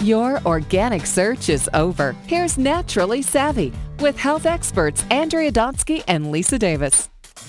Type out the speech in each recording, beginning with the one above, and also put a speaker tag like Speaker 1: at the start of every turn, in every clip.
Speaker 1: Your organic search is over. Here's Naturally Savvy with health experts Andrea Donsky and Lisa Davis.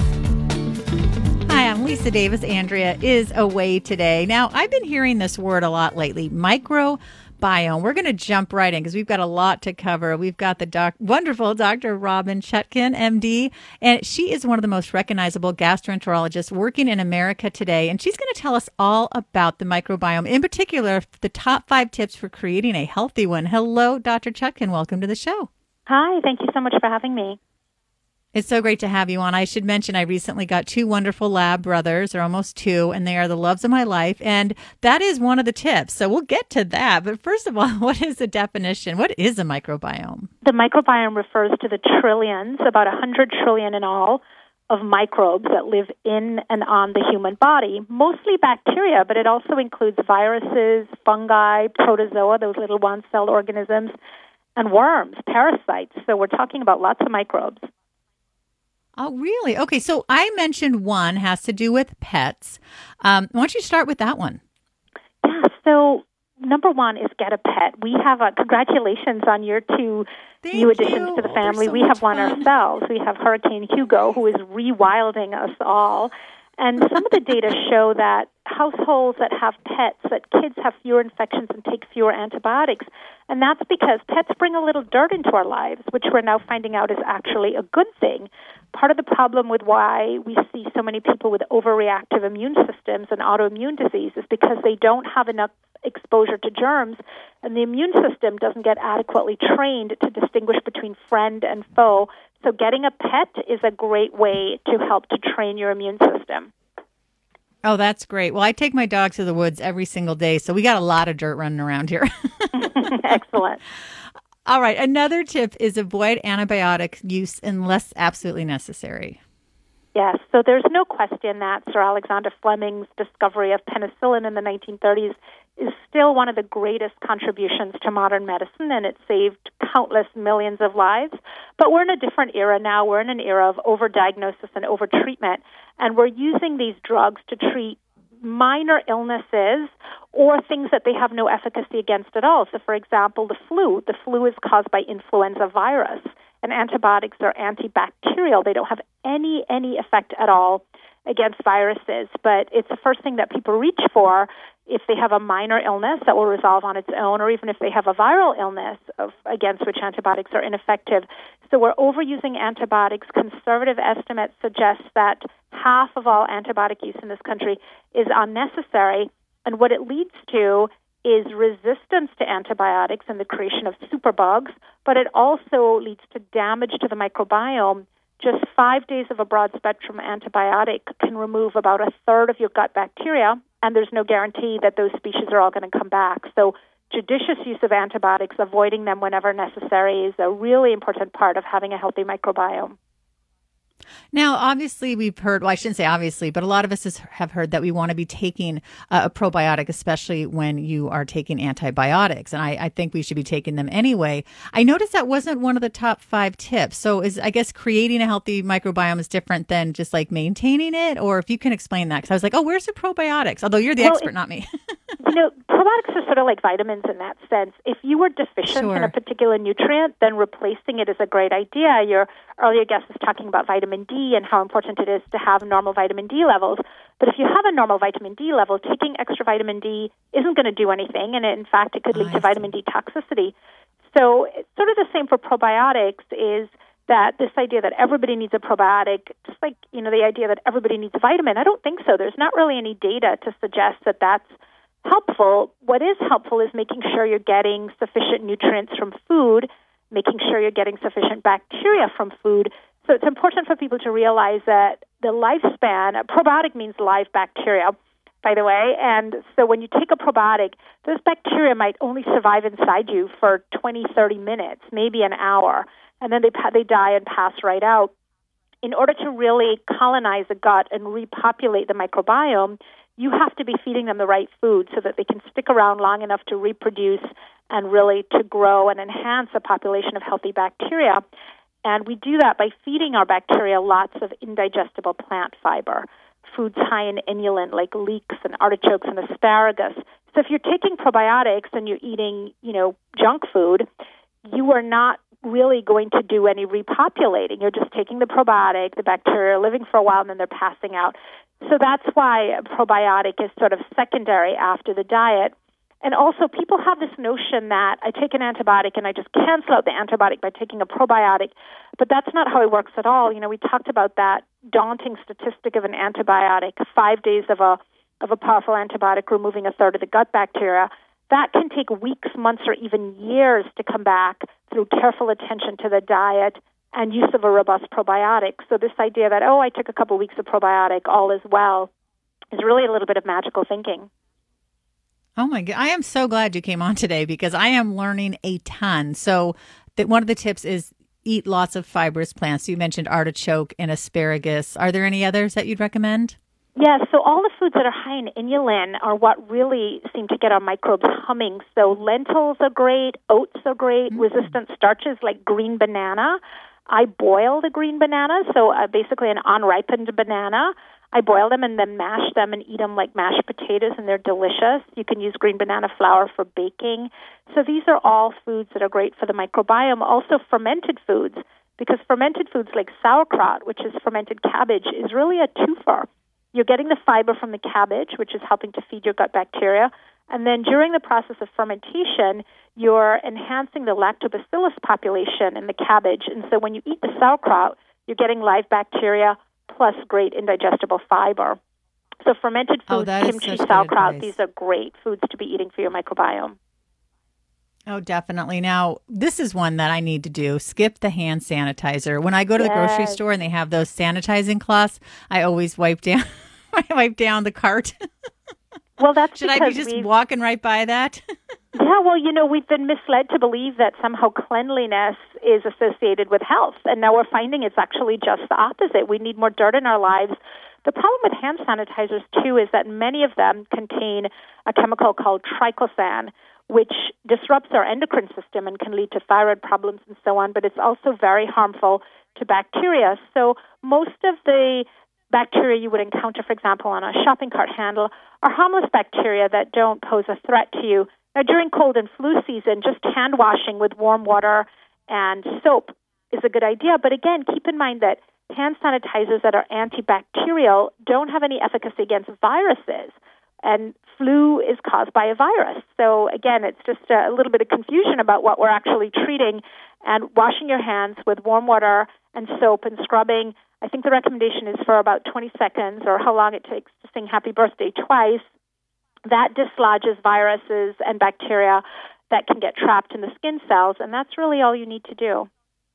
Speaker 2: Hi, I'm Lisa Davis. Andrea is away today. Now, I've been hearing this word a lot lately, microbiome. We're going to jump right in because we've got a lot to cover. We've got the wonderful Dr. Robin Chutkan, MD, and she is one of the most recognizable gastroenterologists working in America today, and she's going to tell us all about the microbiome, in particular, the top 5 tips for creating a healthy one. Hello, Dr. Chutkan. Welcome to the show.
Speaker 3: Hi, thank you so much for having me.
Speaker 2: It's so great to have you on. I should mention I recently got 2 wonderful lab brothers, or almost 2, and they are the loves of my life. And that is one of the tips. So we'll get to that. But first of all, what is the definition? What is a microbiome?
Speaker 3: The microbiome refers to the trillions, about 100 trillion in all, of microbes that live in and on the human body, mostly bacteria, but it also includes viruses, fungi, protozoa, those little one-celled organisms, and worms, parasites. So we're talking about lots of microbes.
Speaker 2: Oh, really? Okay, so I mentioned one has to do with pets. Why don't you start with that one?
Speaker 3: Yeah, so number 1 is get a pet. We have congratulations on your 2 new additions to the family. We have one ourselves. We have Hurricane Hugo, who is rewilding us all. And some of the data show that households that have pets, that kids have fewer infections and take fewer antibiotics. And that's because pets bring a little dirt into our lives, which we're now finding out is actually a good thing. Part of the problem with why we see so many people with overreactive immune systems and autoimmune disease is because they don't have enough exposure to germs, and the immune system doesn't get adequately trained to distinguish between friend and foe. So getting a pet is a great way to help to train your immune system.
Speaker 2: Oh, that's great. Well, I take my dog to the woods every single day, so we got a lot of dirt running around here.
Speaker 3: Excellent.
Speaker 2: All right. Another tip is avoid antibiotic use unless absolutely necessary.
Speaker 3: Yes. So there's no question that Sir Alexander Fleming's discovery of penicillin in the 1930s is still one of the greatest contributions to modern medicine, and it saved countless millions of lives. But we're in a different era now. We're in an era of overdiagnosis and overtreatment, and we're using these drugs to treat minor illnesses or things that they have no efficacy against at all. So, for example, the flu. The flu is caused by influenza virus, and antibiotics are antibacterial. They don't have any effect at all against viruses, but it's the first thing that people reach for if they have a minor illness that will resolve on its own, or even if they have a viral illness against which antibiotics are ineffective. So we're overusing antibiotics. Conservative estimates suggest that half of all antibiotic use in this country is unnecessary, and what it leads to is resistance to antibiotics and the creation of superbugs, but it also leads to damage to the microbiome. Just 5 days of a broad-spectrum antibiotic can remove about a third of your gut bacteria, and there's no guarantee that those species are all going to come back. So judicious use of antibiotics, avoiding them whenever necessary, is a really important part of having a healthy microbiome.
Speaker 2: Now, obviously, we've heard, well, I shouldn't say obviously, but a lot of us have heard that we want to be taking a probiotic, especially when you are taking antibiotics. And I think we should be taking them anyway. I noticed that wasn't one of the top 5 tips. So I guess creating a healthy microbiome is different than just like maintaining it? Or if you can explain that, because I was like, oh, where's the probiotics? Although you're the expert, not me.
Speaker 3: Probiotics are sort of like vitamins in that sense. If you were deficient in a particular nutrient, then replacing it is a great idea. Your earlier guest was talking about vitamin D and how important it is to have normal vitamin D levels. But if you have a normal vitamin D level, taking extra vitamin D isn't going to do anything, and in fact, it could lead to vitamin D toxicity. So it's sort of the same for probiotics, is that this idea that everybody needs a probiotic, just like, the idea that everybody needs a vitamin, I don't think so. There's not really any data to suggest that that's helpful. What is helpful is making sure you're getting sufficient nutrients from food, making sure you're getting sufficient bacteria from food. So it's important for people to realize that the lifespan, a probiotic means live bacteria, by the way, and so when you take a probiotic, those bacteria might only survive inside you for 20, 30 minutes, maybe an hour, and then they die and pass right out. In order to really colonize the gut and repopulate the microbiome, you have to be feeding them the right food so that they can stick around long enough to reproduce and really to grow and enhance a population of healthy bacteria. And we do that by feeding our bacteria lots of indigestible plant fiber, foods high in inulin like leeks and artichokes and asparagus. So if you're taking probiotics and you're eating, junk food, you are not really going to do any repopulating. You're just taking the probiotic, the bacteria are living for a while, and then they're passing out. So that's why a probiotic is sort of secondary after the diet. And also, people have this notion that I take an antibiotic and I just cancel out the antibiotic by taking a probiotic, but that's not how it works at all. We talked about that daunting statistic of an antibiotic, 5 days of a powerful antibiotic removing a third of the gut bacteria. That can take weeks, months, or even years to come back through careful attention to the diet and use of a robust probiotic. So this idea that, I took a couple weeks of probiotic, all is well, is really a little bit of magical thinking.
Speaker 2: Oh my God. I am so glad you came on today because I am learning a ton. So one of the tips is eat lots of fibrous plants. You mentioned artichoke and asparagus. Are there any others that you'd recommend?
Speaker 3: Yeah, so all the foods that are high in inulin are what really seem to get our microbes humming. So lentils are great, oats are great, resistant starches like green banana. I boil the green banana, so basically an unripened banana. I boil them and then mash them and eat them like mashed potatoes, and they're delicious. You can use green banana flour for baking. So these are all foods that are great for the microbiome. Also fermented foods, because fermented foods like sauerkraut, which is fermented cabbage, is really a twofer. You're getting the fiber from the cabbage, which is helping to feed your gut bacteria. And then during the process of fermentation, you're enhancing the lactobacillus population in the cabbage. And so when you eat the sauerkraut, you're getting live bacteria plus great indigestible fiber. So fermented foods, kimchi, sauerkraut, these are great foods to be eating for your microbiome.
Speaker 2: Oh, definitely. Now, this is one that I need to do. Skip the hand sanitizer. When I go to the grocery store and they have those sanitizing cloths, I always wipe down the cart.
Speaker 3: Well, that's
Speaker 2: Should I be just walking right by that?
Speaker 3: Yeah, well, we've been misled to believe that somehow cleanliness is associated with health. And now we're finding it's actually just the opposite. We need more dirt in our lives. The problem with hand sanitizers, too, is that many of them contain a chemical called triclosan, which disrupts our endocrine system and can lead to thyroid problems and so on, but it's also very harmful to bacteria. So most of the bacteria you would encounter, for example, on a shopping cart handle are harmless bacteria that don't pose a threat to you. Now, during cold and flu season, just hand washing with warm water and soap is a good idea. But again, keep in mind that hand sanitizers that are antibacterial don't have any efficacy against viruses. And flu is caused by a virus. So again, it's just a little bit of confusion about what we're actually treating. And washing your hands with warm water and soap and scrubbing, I think the recommendation is for about 20 seconds or how long it takes to sing happy birthday twice. That dislodges viruses and bacteria that can get trapped in the skin cells, and that's really all you need to do.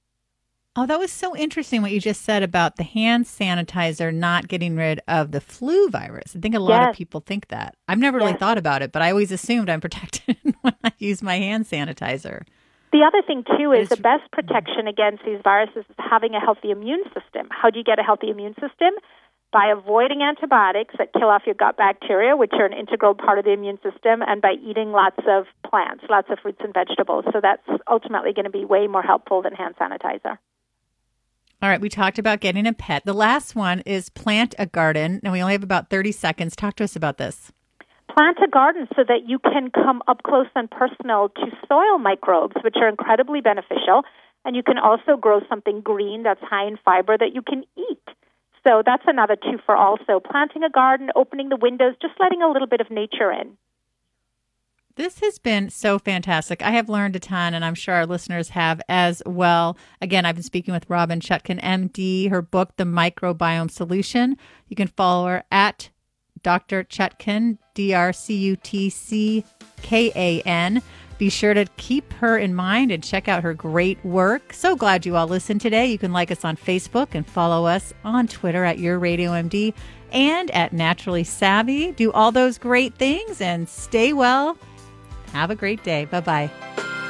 Speaker 2: Oh, that was so interesting what you just said about the hand sanitizer not getting rid of the flu virus. I think a lot of people think that. I've never really thought about it, but I always assumed I'm protected when I use my hand sanitizer.
Speaker 3: The other thing, too, is the best protection against these viruses is having a healthy immune system. How do you get a healthy immune system? By avoiding antibiotics that kill off your gut bacteria, which are an integral part of the immune system, and by eating lots of plants, lots of fruits and vegetables. So that's ultimately going to be way more helpful than hand sanitizer.
Speaker 2: All right, we talked about getting a pet. The last one is plant a garden. And we only have about 30 seconds. Talk to us about this.
Speaker 3: Plant a garden so that you can come up close and personal to soil microbes, which are incredibly beneficial. And you can also grow something green that's high in fiber that you can eat. So that's another two for also. Planting a garden, opening the windows, just letting a little bit of nature in.
Speaker 2: This has been so fantastic. I have learned a ton, and I'm sure our listeners have as well. Again, I've been speaking with Robin Chutkan, MD, her book, The Microbiome Solution. You can follow her at Dr. Chutkan, DrCutckan. Be sure to keep her in mind and check out her great work. So glad you all listened today. You can like us on Facebook and follow us on Twitter at Your Radio MD and at Naturally Savvy. Do all those great things and stay well. Have a great day. Bye-bye.